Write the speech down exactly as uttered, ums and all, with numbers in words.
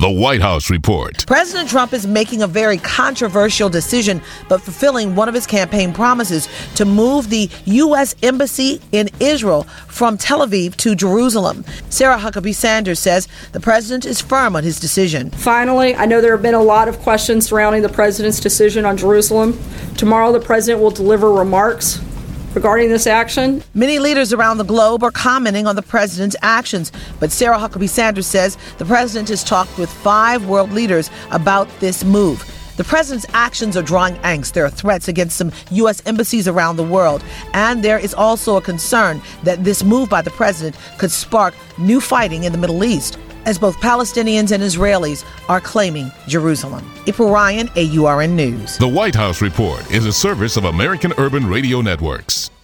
The White House Report. President Trump is making a very controversial decision, but fulfilling one of his campaign promises to move the U S Embassy in Israel from Tel Aviv to Jerusalem. Sarah Huckabee Sanders says the president is firm on his decision. Finally, I know there have been a lot of questions surrounding the president's decision on Jerusalem. Tomorrow, the president will deliver remarks regarding this action. Many leaders around the globe are commenting on the president's actions, but Sarah Huckabee Sanders says the president has talked with five world leaders about this move. The president's actions are drawing angst. There are threats against some U S embassies around the world, and there is also a concern that this move by the president could spark new fighting in the Middle East, as both Palestinians and Israelis are claiming Jerusalem. April Ryan, A U R N News. The White House Report is a service of American Urban Radio Networks.